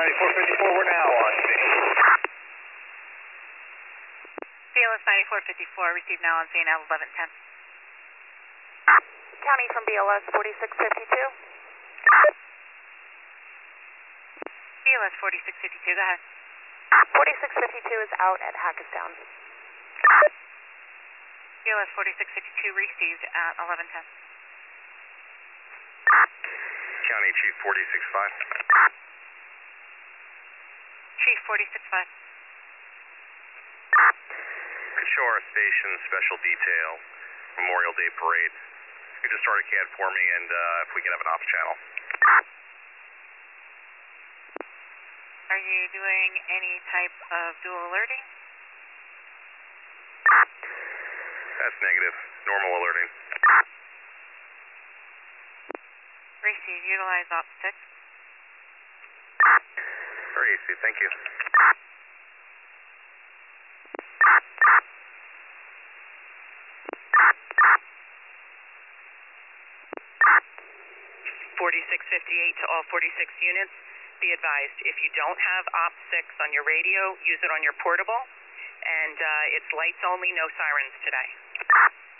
9454, we're now on scene. BLS 9454, received now on scene at 1110. County from BLS 4652. BLS 4652, go ahead. 4652 is out at Hackettstown. BLS 4652, received at 1110. County Chief 465. Chief 465. Shore Station Special Detail, Memorial Day Parade. You just start a CAD for me, and if we can have an ops channel. Are you doing any type of dual alerting? That's negative. Normal alerting. Receive, utilize ops 6. Very easy, thank you. to all 46 units, be advised, if you don't have Op 6 on your radio, use it on your portable, and it's lights only, no sirens today.